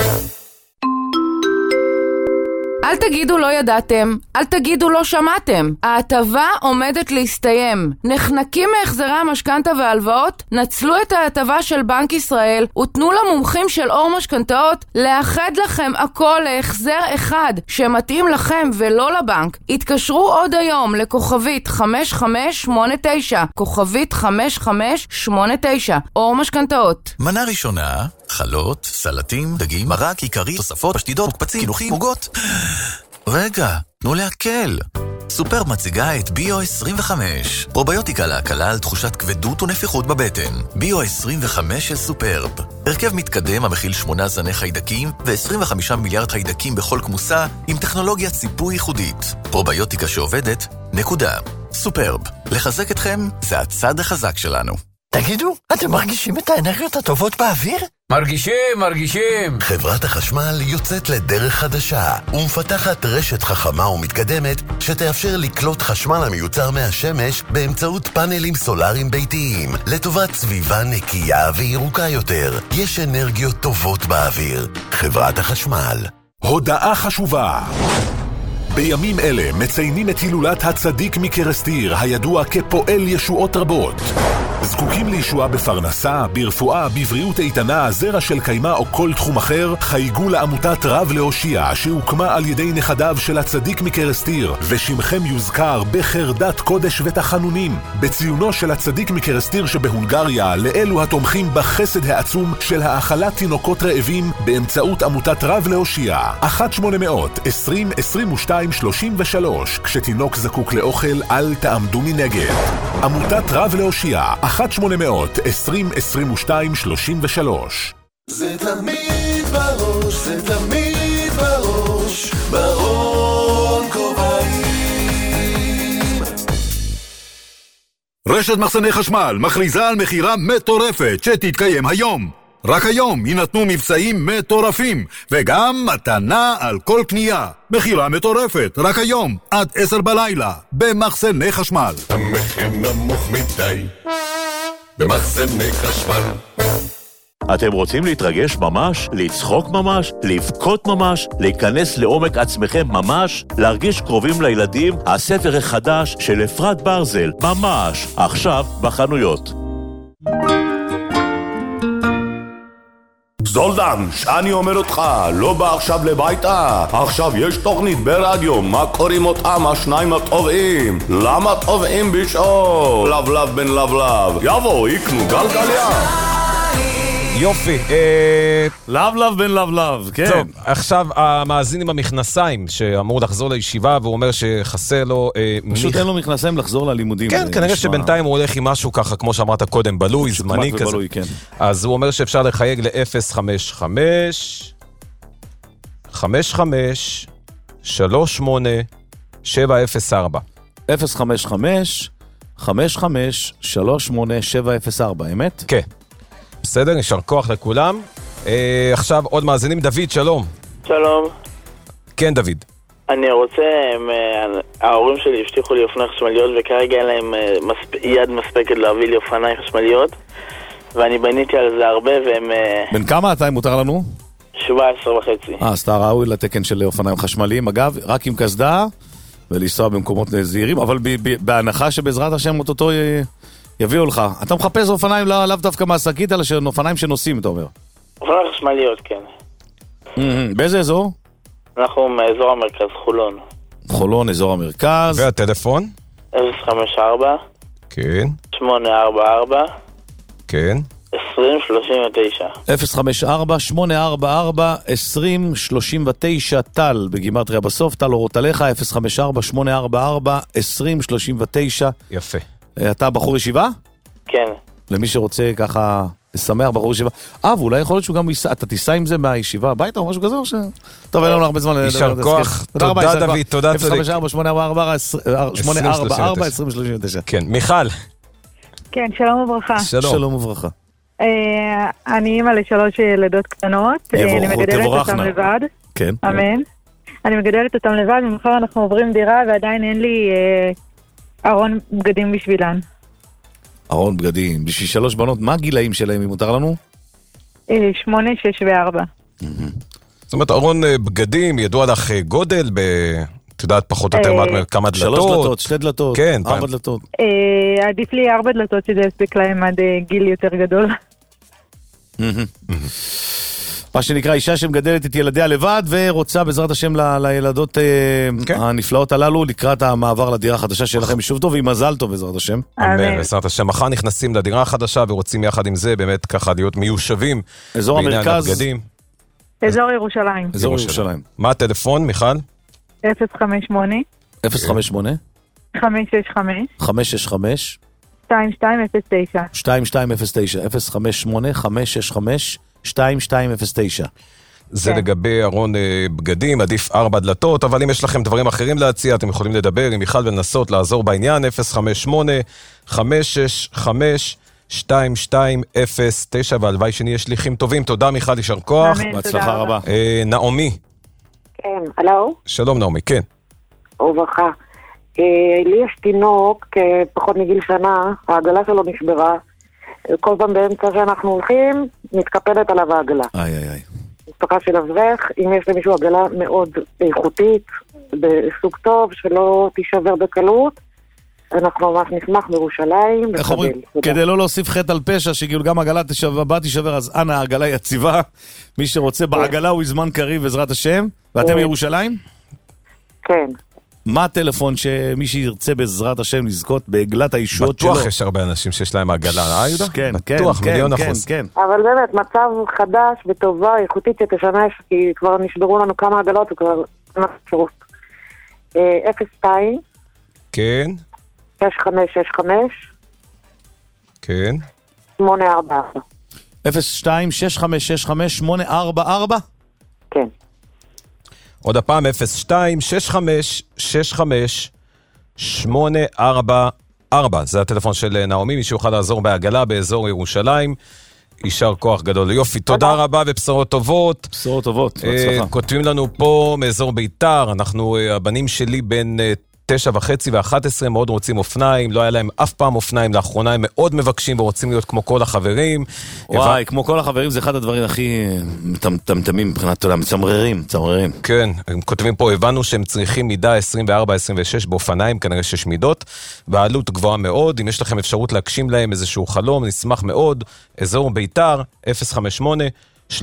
אל תגידו לא ידעתם, אל תגידו לא שמעתם. ההטבה עומדת להסתיים. נחנקים מהחזרי המשכנתה וההלוואות? נצלו את ההטבה של בנק ישראל ותנו למומחים של אור משכנתאות לאחד לכם הכל להחזר אחד שמתאים לכם ולא לבנק. התקשרו עוד היום לכוכבית 5589, כוכבית 5589, אור משכנתאות. מנה ראשונה, חלות, סלטים, דגים, מרק, עיקרי, תוספות, פשטידות, מוקפצים, קינוחים, עוגות. רגע, תנו להקל. סופרב מציגה את ביו 25. פרוביוטיקה להקלה על תחושת כבדות ונפיחות בבטן. ביו 25 של סופרב. הרכב מתקדם המכיל 8 זני חיידקים ו25 מיליארד חיידקים בכל כמוסה עם טכנולוגיית ציפוי ייחודית. פרוביוטיקה שעובדת, נקודה. סופרב. לחזק אתכם זה הצד החזק שלנו. תגידו, אתם מרגישים את האנרגיות הטובות באוויר? מרגישים. חברת החשמל יוצאת לדרך חדשה ומפתחת רשת חכמה ומתקדמת שתאפשר לקלוט חשמל המיוצר מהשמש באמצעות פאנלים סולאריים ביתיים לטובת סביבה נקייה וירוקה יותר. יש אנרגיות טובות באוויר. חברת החשמל. הודעה חשובה. בימים אלה מציינים את הילולת הצדיק מקרסטיר, הידוע כפועל ישועות רבות. זקוקים לישועה בפרנסה, ברפואה, בבריאות איתנה, זרע של קיימה או כל תחום אחר? חייגו לעמותת רב להושיע שהוקמה על ידי נכדיו של הצדיק מקרסטיר, ושמכם יוזכר בחרדת קודש ותחנונים. בציונו של הצדיק מקרסטיר שבהונגריה, לאלו התומכים בחסד העצום של האכלת תינוקות רעבים באמצעות עמותת רב להושיע. 1-800-20-22-33. כשתינוק זקוק לאוכל, אל תעמדו מנגד. עמותת רב להושיע, 1-800-20-22-33. זה תמיד בראש, זה תמיד בראש, ברון כובעים. רשת מחסני חשמל מכריזה על מחירה מטורפת שתתקיים היום. רק היום יינתנו מבצעים מטורפים וגם מתנה על כל קנייה. מחירה מטורפת רק היום עד 10 בלילה במחסני חשמל. המחיר נמוך מדי במחסני חשמל. אתם רוצים להתרגש ממש? לצחוק ממש? לבכות ממש? להיכנס לעומק עצמכם ממש? להרגיש קרובים לילדים? הספר החדש של אפרת ברזל, ממש, עכשיו בחנויות. זולדן, שאני אומר אותך, לא בא עכשיו לביתה. עכשיו יש תוכנית ברדיו, מה קוראים אותם השניים הטובעים? למה טובעים בשאול? לבלב בן לבלב, יבוא, יקנו גלגליה. יופי. לבלב בן לבלב, כן. טוב, עכשיו המאזין עם המכנסיים שאמור לחזור לישיבה והוא אומר שחסר לו... פשוט אין לו מכנסיים לחזור ללימודים. כן, כנראה שבינתיים הוא הולך עם משהו ככה, כמו שאמרת קודם, בלוי, זמני כזה. ובלוי, כן. אז הוא אומר שאפשר לחייג ל-055 55 38 704 055 55 38 704, אמת? כן. בסדר, נשאר כוח לכולם. עכשיו עוד מאזינים. דוד, שלום. שלום. כן, דוד. אני רוצה, ההורים שלי הבטיחו לי אופניים חשמליות וכרגע אין להם יד מספקת להביא לי אופניים חשמליות ואני בניתי על זה הרבה והם... בן כמה אתה, אם מותר לנו? 17 וחצי. אז אתה ראוי לתקן של אופניים חשמליים, אגב, רק עם קסדה ולנסוע במקומות זהירים, אבל בהנחה שבעזרת השם אותו יביאו לך. אתה מחפש אופניים לאו דווקא מהשקית, אלא אופניים שנוסעים, אתה אומר. אופניים חשמליות, כן. באיזה אזור? אנחנו מאזור המרכז, חולון. חולון, אזור המרכז. והטלפון? 054 כן. 844 כן. 2039 טל בגימטריה בסוף, טל אורות עליך 054-844-2039. יפה. אתה בחור ישיבה? כן. למי שרוצה ככה לשמח בחור ישיבה. ואולי יכול להיות שהוא גם אתה תיסע עם זה מהישיבה הביתה או משהו כזה או ש... טוב, אין לנו הרבה זמן. יישר כוח. תודה דוד, תודה צדיק. 054-844-2039. כן, מיכל. כן, שלום וברכה. שלום וברכה. אני אימא ל3 ילדות קטנות. אני מגדלת אותם לבד. כן. אמן. אני מגדלת אותם לבד, ומחר אנחנו עוברים דירה ועדיין אין לי ארון בגדים בשבילן. ארון בגדים. בשביל 3 בנות, מה הגילאים שלהם, אם מותר לנו? 8, 6 ו4. זאת אומרת, ארון בגדים, ידוע לך גודל את יודעת פחות או יותר כמה דלתות? 3 דלתות, 2 דלתות, כן, 4 דלתות. עדיף לי 4 דלתות שזה יספיק להם עד גיל יותר גדול. מה שנקרא אישה שמגדלת את ילדיה לבד ורוצה בעזרת השם לילדות הנפלאות הללו לקראת המעבר לדירה החדשה שלכם שוב טוב ועם מזל טוב בעזרת השם. אמן. בעזרת השם. מחר נכנסים לדירה החדשה ורוצים יחד עם זה באמת ככה להיות מיושבים. אזור המרכז. אזור ירושלים. אזור ירושלים. מה הטלפון, מיכל? 058 058 565 565 2209 2209 058 565 2209. זה לגבי ארון בגדים, עדיף 4 דלתות, אבל אם יש לכם דברים אחרים להציע, אתם יכולים לדבר עם מיכל ולנסות לעזור בעניין. 058-565-2209, והלוואי שנהיה שליחים טובים. תודה מיכל, יישר כוח. בהצלחה רבה. נעמי. כן, הלו? שלום נעמי, כן. וברכה. לי יש תינוק, פחות מגיל שנה, העגלה שלו נשברה. כל פעם באמצע שאנחנו הולכים, מתקפלת עליו העגלה. משפחה של אברך, אם יש למישהו עגלה מאוד איכותית, בסוג טוב, שלא תישבר בקלות, אנחנו ממש נשמח בירושלים. איך אומרים? כדי לא להוסיף חטא על פשע, שגיל גם עגלה הבאה תישבר, אז אנא העגלה יציבה. מי שרוצה בעגלה הוא זמן קריב בעזרת השם. ואתם ירושלים? כן. מה הטלפון שמי שירצה בעזרת השם לזכות בעגלת האישות שלו? בטוח יש הרבה אנשים שיש להם עגלה, יהודה? כן, בטוח, מיליון אחוז. אבל באמת, מצב חדש וטובה, איכותית שתשמש, כי כבר נשברו לנו כמה עגלות וכבר נפשרות. 02 כן 6565 כן 844 02 6565 844 כן. עוד הפעם 02-6565-844. זה הטלפון של נעמי, מי שיוכל לעזור בעגלה באזור ירושלים. יישר כוח גדול. יופי, תודה רבה ובשורות טובות. בשורות טובות, בהצלחה. כותבים לנו פה מאזור ביתר, הבנים שלי בין 9:30 ו-11 מאוד רוצים אופניים, לא היה להם אף פעם אופניים, לאחרונה הם מאוד מבקשים ורוצים להיות כמו כל החברים. וואי, כמו כל החברים זה אחד הדברים הכי מטמטמים מבחינת עולם, מצמררים. כן, הם כותבים פה, הבנו שהם צריכים מידה 24-26 באופניים, כנראה 6 מידות, והעלות גבוהה מאוד, אם יש לכם אפשרות להגשים להם איזשהו חלום, נשמח מאוד, אזור ביתר, 058-320-3401,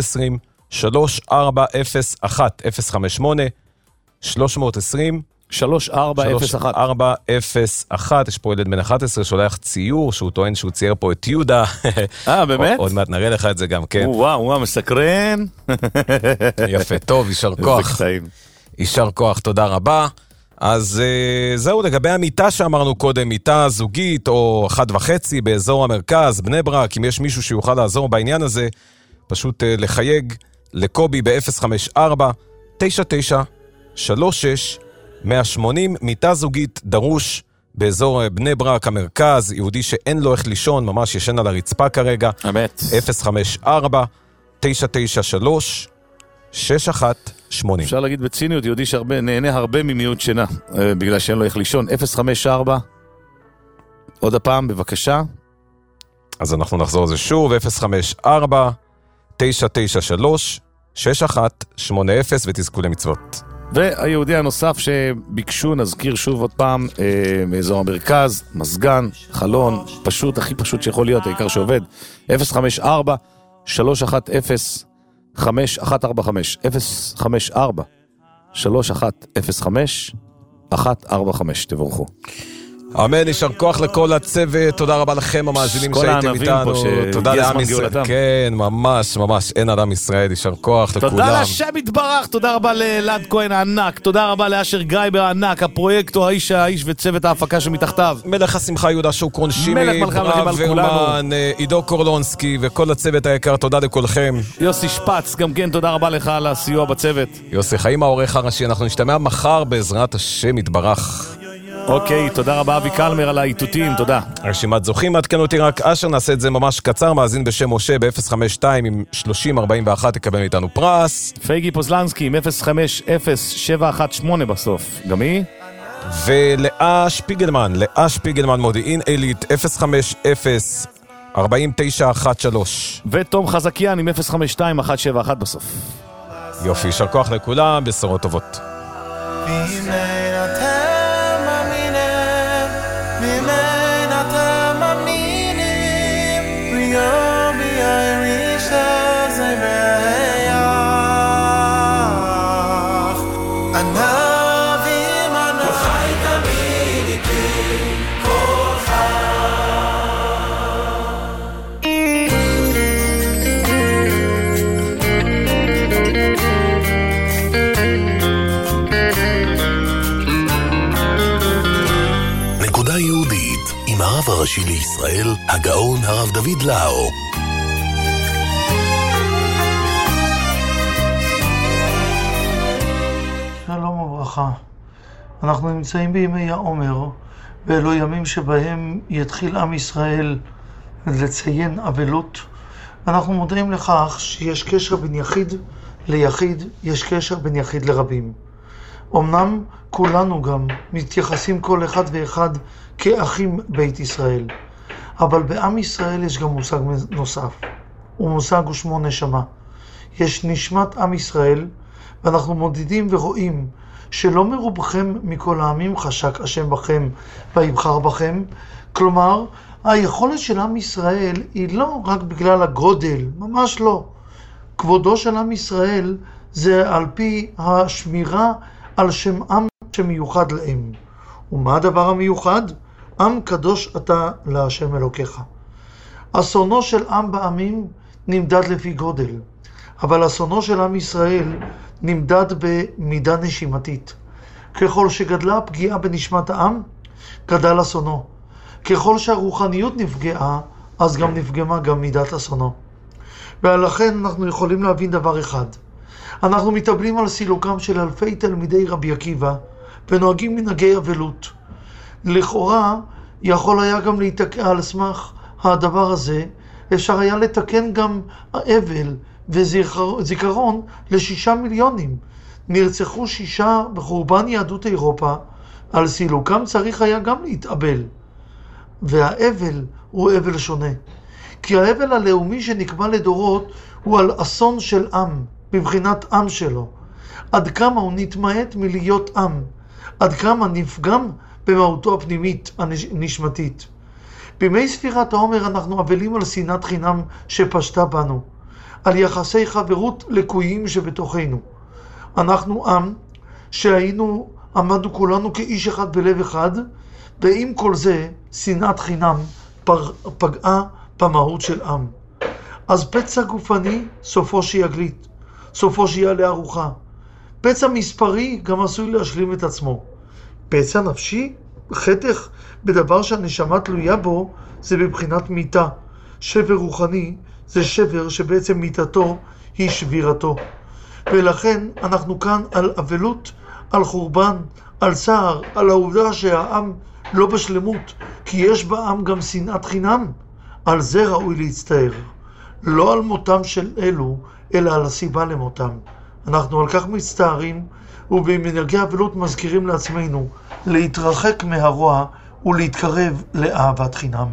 058-320-3401. יש פה ילד בן 11 שולח ציור שהוא טוען שהוא צייר פה את יהודה. באמת? עוד מעט נראה לך את זה גם, כן. וואו, מסקרן. יפה, טוב, יישר כוח. יישר כוח, תודה רבה. אז זהו, לגבי המיטה שאמרנו קודם, מיטה זוגית או 1.5 באזור המרכז, בני ברק, אם יש מישהו שיוכל לעזור בעניין הזה, פשוט לחייג לקובי ב-054-9936 180, מיטה זוגית דרוש באזור בני ברק המרכז, יהודי שאין לו איך לישון, ממש ישן על הרצפה כרגע. אמת. 054-993-61 80. אפשר להגיד בציניות, יהודי שנהנה הרבה ממיעוט שינה, בגלל שאין לו איך לישון. 054, עוד הפעם, בבקשה. אז אנחנו נחזור על זה שוב, 054, 993, 6180, ותזכו למצוות. והיהודי הנוסף שביקשו, נזכיר שוב עוד פעם, מאזור המרכז, מזגן, חלון, פשוט, הכי פשוט שיכול להיות, העיקר שעובד, 054, 310, 5145, 054, 3105, 145, תבורכו. אמן, יישר כוח לכל הצוות, תודה רבה לכם המאזינים שהייתם איתנו, תודה לעם ישראל, כן, ממש, ממש, אין על עם ישראל, יישר כוח לכולם. תודה לשם יתברך, תודה רבה לאלעד כהן הענק, תודה רבה לאשר גרייבר הענק, הפרויקטור, האיש וצוות ההפקה שמתחתיו. מלך השמחה יהודה שוקרון, שימי, ברוורמן, עידו קורלונסקי וכל הצוות היקר, תודה לכולכם. יוסי שפץ, גם כן תודה רבה לך על הסיוע בצוות. יוסי חיים העורך הראשי, אנחנו נשתמע מחר בעזרת השם יתברך. אוקיי, תודה רבה אבי קלמר על האיתותים, תודה. רשימת זוכים, עדכנו אותי רק אשר, נעשה את זה ממש קצר, מאזין בשם משה ב-052 עם 3041 תקבל מאיתנו פרס. פייגי פוזלנסקי עם 050718 בסוף, גם היא. ולאה שפיגלמן מודיעין עילית 050 ותום חזקיין עם 052-171 בסוף. יופי, יישר כוח לכולם, בשורות טובות. הרב הראשי לישראל, הגאון הרב דוד לאו. שלום וברכה. אנחנו נמצאים בימי העומר, ואלו ימים שבהם יתחיל עם ישראל לציין אבלות. אנחנו מודעים לכך שיש קשר בין יחיד ליחיד, יש קשר בין יחיד לרבים. אמנם כולנו גם מתייחסים כל אחד ואחד כאחים בית ישראל, אבל בעם ישראל יש גם מושג נוסף, ומושג הוא שמו נשמה. יש נשמת עם ישראל, ואנחנו מודדים ורואים שלא מרובכם מכל העמים חשק השם בכם ויבחר בכם. כלומר, היכולת של עם ישראל היא לא רק בגלל הגודל, ממש לא. כבודו של עם ישראל זה על פי השמירה על שם עם שמיוחד להם. ומה הדבר המיוחד? עם קדוש אתה להשם אלוקיך. אסונו של עם בעמים נמדד לפי גודל, אבל אסונו של עם ישראל נמדד במידה נשימתית. ככל שגדלה הפגיעה בנשמת העם, גדל אסונו. ככל שהרוחניות נפגעה, אז גם נפגמה גם מידת אסונו. ולכן אנחנו יכולים להבין דבר אחד. אנחנו מתאבלים על סילוקם של אלפי תלמידי רבי עקיבא, ונוהגים מנהגי אבלות. לכאורה יכול היה גם להתקע על סמך הדבר הזה, אפשר היה לתקן גם אבל וזיכרון ל6 מיליונים. נרצחו 6 בחורבן יהדות אירופה, על סילוקם צריך היה גם להתאבל. והאבל הוא אבל שונה. כי האבל הלאומי שנקבע לדורות הוא על אסון של עם, בבחינת עם שלו. עד כמה הוא נתמעט מלהיות עם, עד כמה נפגם במהותו הפנימית הנשמתית. בימי ספירת העומר אנחנו אבלים על שנאת חינם שפשטה בנו, על יחסי חברות לקויים שבתוכנו. אנחנו עם עמדנו כולנו כאיש אחד בלב אחד, ועם כל זה שנאת חינם פגעה במהות של עם. אז פצע גופני סופו שיגלית, סופו שיעלה ארוחה. פצע מספרי גם עשוי להשלים את עצמו. פצע נפשי, חתך בדבר שהנשמה תלויה בו, זה בבחינת מיתה. שבר רוחני זה שבר שבעצם מיתתו היא שבירתו. ולכן אנחנו כאן על אבלות, על חורבן, על צער, על העובדה שהעם לא בשלמות, כי יש בעם גם שנאת חינם. על זה ראוי להצטער. לא על מותם של אלו, אלא על הסיבה למותם. אנחנו על כך מצטערים, ובמנהגי אבלות מזכירים לעצמנו להתרחק מהרוע ולהתקרב לאהבת חינם.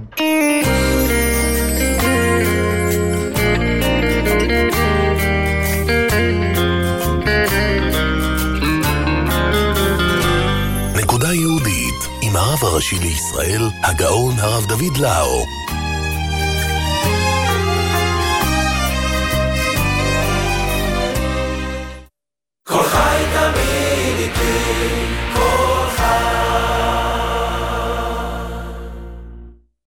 נקודה יהודית עם הרב הראשי לישראל, הגאון הרב דוד לאו.